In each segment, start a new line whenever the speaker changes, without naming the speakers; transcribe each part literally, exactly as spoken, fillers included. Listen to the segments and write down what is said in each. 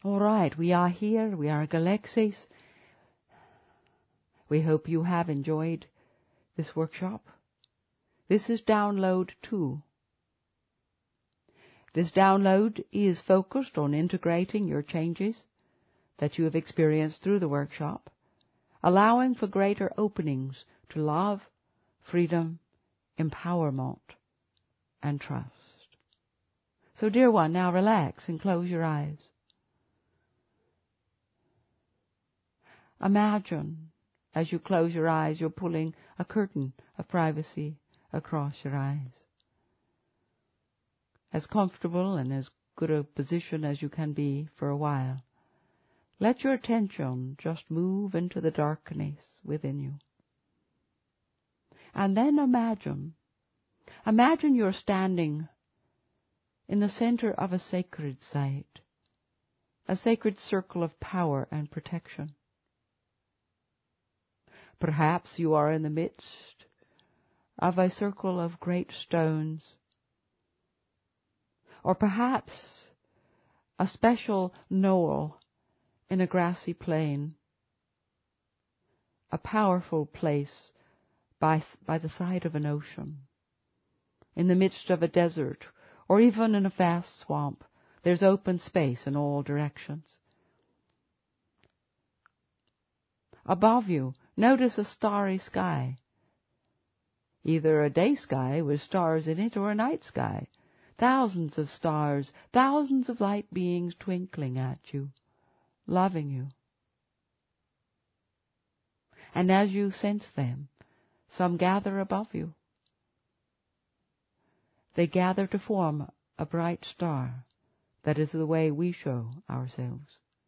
All right, we are here. We are Galaxis. We hope you have enjoyed this workshop. This is download two. This download is focused on integrating your changes that you have experienced through the workshop, allowing for greater openings to love, freedom, empowerment, and trust. So, dear one, now relax and close your eyes. Imagine, as you close your eyes, you're pulling a curtain of privacy across your eyes. As comfortable and as good a position as you can be for a while. Let your attention just move into the darkness within you. And then imagine, imagine you're standing in the center of a sacred site, a sacred circle of power and protection. Perhaps you are in the midst of a circle of great stones, or perhaps a special knoll in a grassy plain, a powerful place by, by the side of an ocean, in the midst of a desert, or even in a vast swamp. There's open space in all directions. Above you, notice a starry sky, either a day sky with stars in it or a night sky. Thousands of stars, thousands of light beings twinkling at you, loving you. And as you sense them, some gather above you. They gather to form a bright star. That is the way we show ourselves.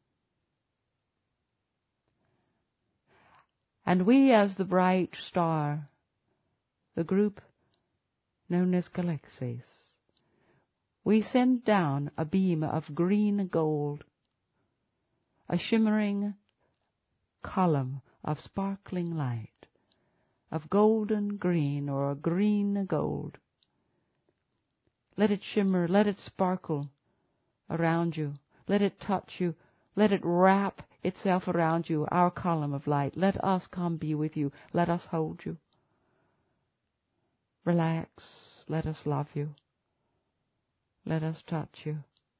And we, as the bright star, the group known as Galaxis, we send down a beam of green gold, a shimmering column of sparkling light, of golden green or green gold. Let it shimmer, let it sparkle around you, let it touch you, let it wrap itself around you, our column of light. Let us come be with you, let us hold you. Relax, let us love you. Let us touch you.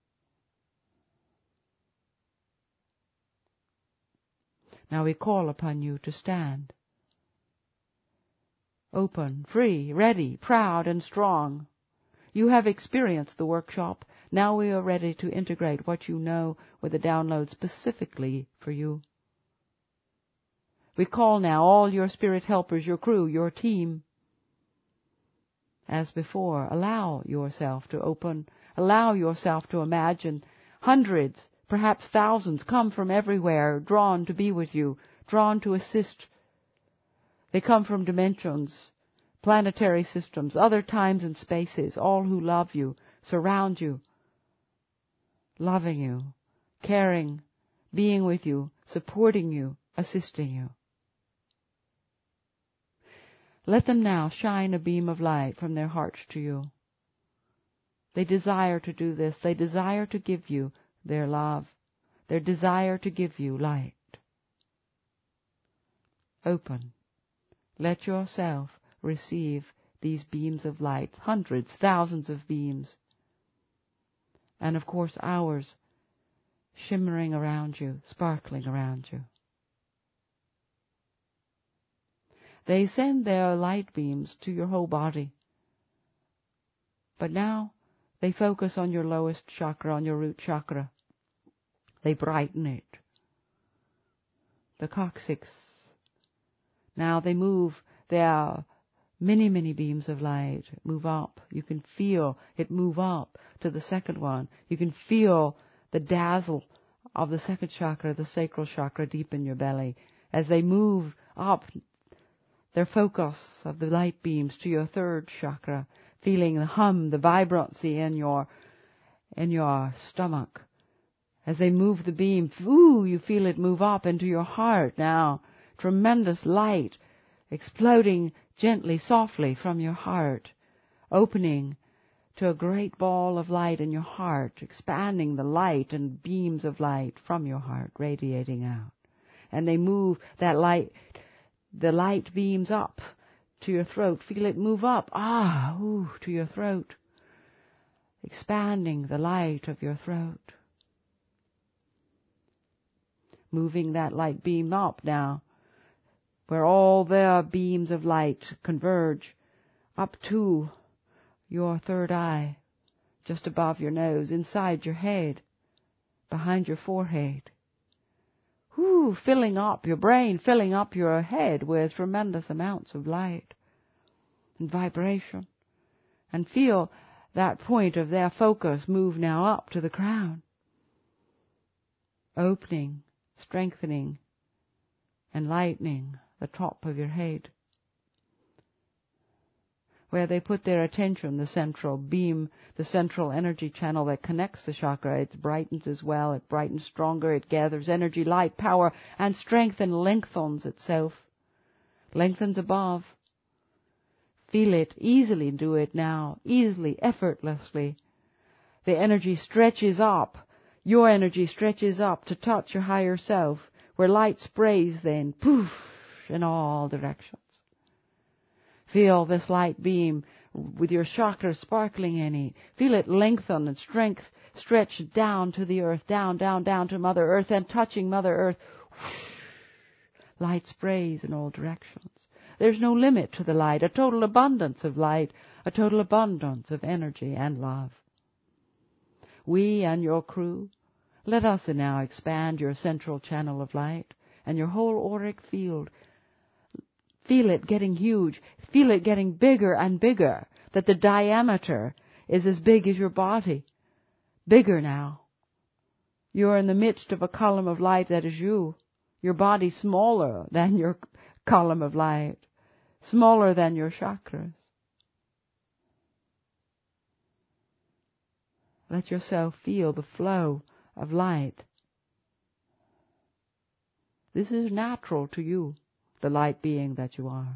Now we call upon you to stand. Open, free, ready, proud, and strong. You have experienced the workshop. Now we are ready to integrate what you know with a download specifically for you. We call now all your spirit helpers, your crew, your team. As before, allow yourself to open, allow yourself to imagine. Hundreds, perhaps thousands, come from everywhere, drawn to be with you, drawn to assist. They come from dimensions, planetary systems, other times and spaces, all who love you, surround you, loving you, caring, being with you, supporting you, assisting you. Let them now shine a beam of light from their hearts to you. They desire to do this. They desire to give you their love, their desire to give you light. Open. Let yourself receive these beams of light, hundreds, thousands of beams. And of course ours shimmering around you, sparkling around you. They send their light beams to your whole body. But now they focus on your lowest chakra, on your root chakra. They brighten it. The coccyx. Now they move their many, many beams of light, move up. You can feel it move up to the second one. You can feel the dazzle of the second chakra, the sacral chakra, deep in your belly. As they move up, their focus of the light beams to your third chakra, feeling the hum, the vibrancy in your in your stomach. As they move the beam, ooh, you feel it move up into your heart now. Tremendous light exploding gently, softly from your heart, opening to a great ball of light in your heart, expanding the light and beams of light from your heart, radiating out. And they move that light, the light beams up to your throat. Feel it move up, ah, ooh, to your throat, expanding the light of your throat. Moving that light beam up now, where all their beams of light converge up to your third eye, just above your nose, inside your head, behind your forehead. Whoo, filling up your brain, filling up your head with tremendous amounts of light and vibration. And feel that point of their focus move now up to the crown, opening, strengthening, and lightening the top of your head. Where they put their attention, the central beam, the central energy channel that connects the chakra, it brightens as well, it brightens stronger, it gathers energy, light, power, and strength, and lengthens itself. Lengthens above. Feel it, easily do it now, easily, effortlessly. The energy stretches up, your energy stretches up to touch your higher self, where light sprays then, poof, in all directions. Feel this light beam with your chakra sparkling in it. Feel it lengthen and strength stretch down to the earth, down, down, down to Mother Earth, and touching Mother Earth. Whoosh, light sprays in all directions. There's no limit to the light, a total abundance of light, a total abundance of energy and love. We and your crew, let us now expand your central channel of light and your whole auric field. Feel it getting huge. Feel it getting bigger and bigger, that the diameter is as big as your body. Bigger now. You're in the midst of a column of light that is you. Your body smaller than your column of light. Smaller than your chakras. Let yourself feel the flow of light. This is natural to you, the light being that you are.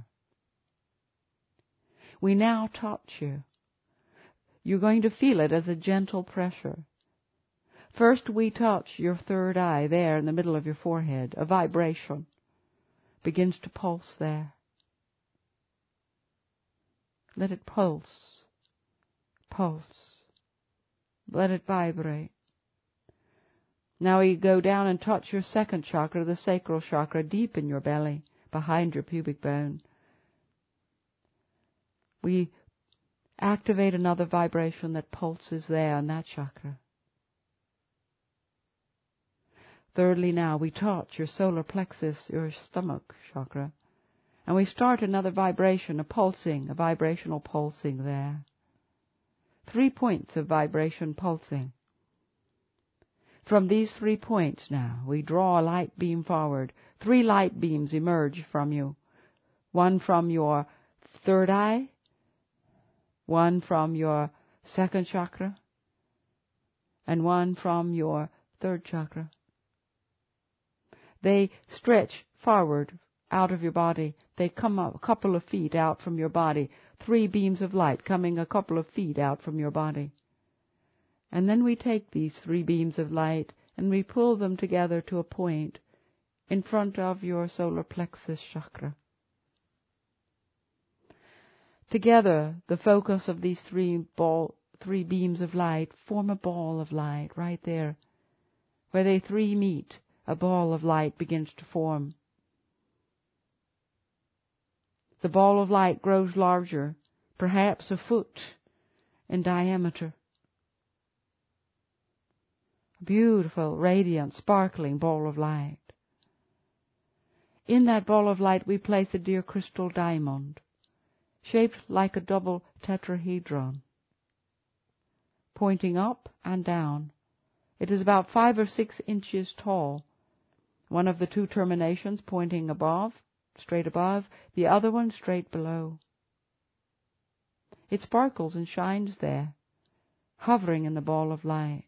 We now touch you. You're going to feel it as a gentle pressure. First we touch your third eye there in the middle of your forehead. A vibration begins to pulse there. Let it pulse. Pulse. Let it vibrate. Now we go down and touch your second chakra, the sacral chakra, deep in your belly, behind your pubic bone. We activate another vibration that pulses there in that chakra. Thirdly, now we touch your solar plexus, your stomach chakra, and we start another vibration, a pulsing, a vibrational pulsing there. Three points of vibration pulsing. From these three points now, we draw a light beam forward. Three light beams emerge from you. One from your third eye, one from your second chakra, and one from your third chakra. They stretch forward out of your body. They come up a couple of feet out from your body. Three beams of light coming a couple of feet out from your body. And then we take these three beams of light and we pull them together to a point in front of your solar plexus chakra. Together, the focus of these three ball, three beams of light form a ball of light right there. Where they three meet, a ball of light begins to form. The ball of light grows larger, perhaps a foot in diameter. A beautiful, radiant, sparkling ball of light. In that ball of light we place a dear crystal diamond, shaped like a double tetrahedron, pointing up and down. It is about five or six inches tall, one of the two terminations pointing above, straight above, the other one straight below. It sparkles and shines there, hovering in the ball of light.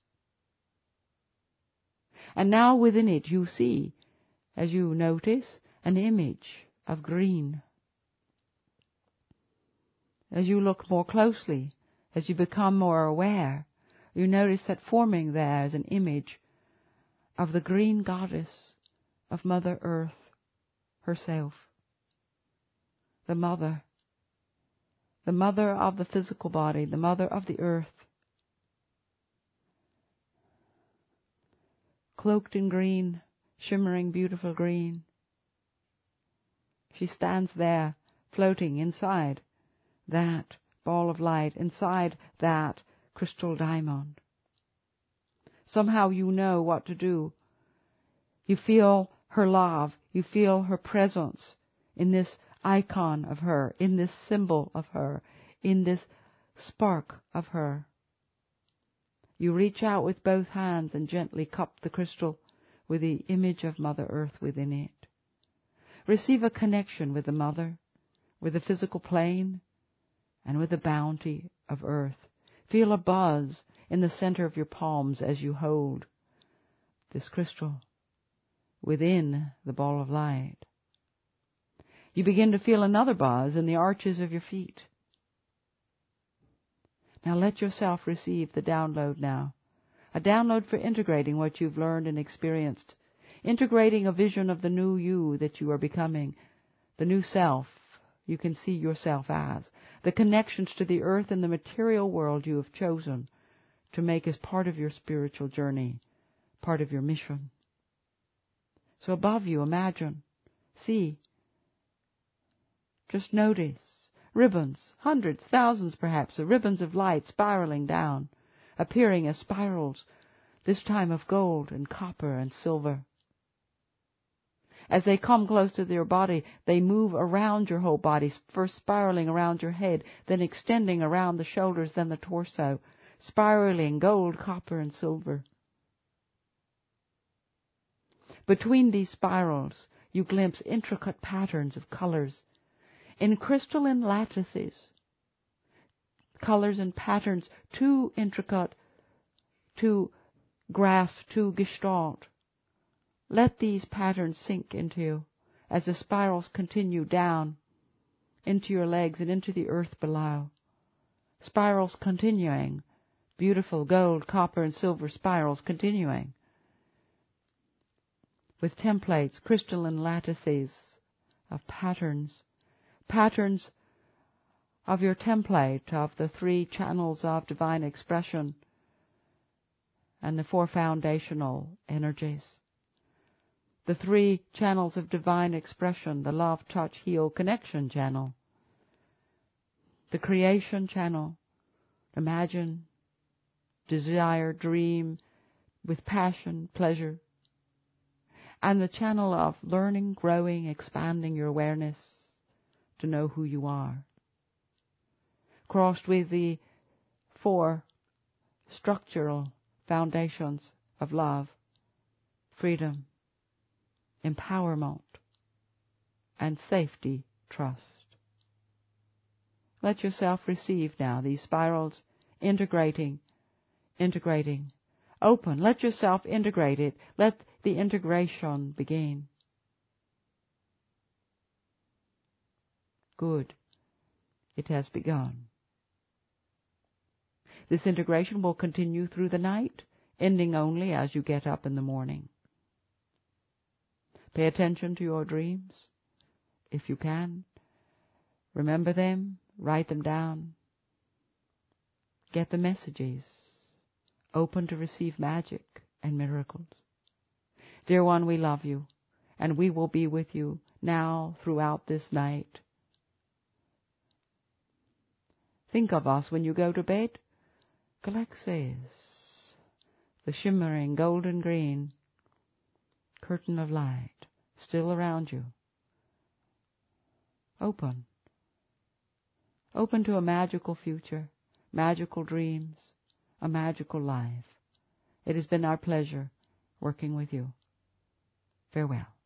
And now within it you see, as you notice, an image of green. As you look more closely, as you become more aware, you notice that forming there is an image of the green goddess of Mother Earth herself. The mother, the mother of the physical body, the mother of the earth. Cloaked in green, shimmering beautiful green. She stands there, floating inside that ball of light, inside that crystal diamond. Somehow you know what to do. You feel her love, you feel her presence in this icon of her, in this symbol of her, in this spark of her. You reach out with both hands and gently cup the crystal with the image of Mother Earth within it. Receive a connection with the Mother, with the physical plane, and with the bounty of Earth. Feel a buzz in the center of your palms as you hold this crystal within the ball of light. You begin to feel another buzz in the arches of your feet. Now let yourself receive the download now. A download for integrating what you've learned and experienced. Integrating a vision of the new you that you are becoming. The new self you can see yourself as. The connections to the earth and the material world you have chosen to make as part of your spiritual journey, part of your mission. So above you, imagine, see, just notice ribbons, hundreds, thousands perhaps, of ribbons of light spiraling down, appearing as spirals, this time of gold and copper and silver. As they come close to your body, they move around your whole body, first spiraling around your head, then extending around the shoulders, then the torso, spiraling gold, copper, and silver. Between these spirals, you glimpse intricate patterns of colors, in crystalline lattices, colors and patterns too intricate to grasp, to gestalt. Let these patterns sink into you as the spirals continue down into your legs and into the earth below. Spirals continuing, beautiful gold, copper, and silver spirals continuing, with templates, crystalline lattices of patterns, patterns of your template of the three channels of divine expression and the four foundational energies. The three channels of divine expression, the love, touch, heal, connection channel. The creation channel, imagine, desire, dream, with passion, pleasure. And the channel of learning, growing, expanding your awareness to know who you are. Crossed with the four structural foundations of love, freedom, empowerment, and safety, trust. Let yourself receive now these spirals, integrating, integrating. Open. Let yourself integrate it. Let the integration begin. Good. It has begun. This integration will continue through the night, ending only as you get up in the morning. Pay attention to your dreams, if you can. Remember them, write them down. Get the messages. Open to receive magic and miracles. Dear one, we love you, and we will be with you now throughout this night. Think of us when you go to bed. Galaxies, the shimmering golden green curtain of light still around you. Open. Open to a magical future, magical dreams, a magical life. It has been our pleasure working with you. Farewell.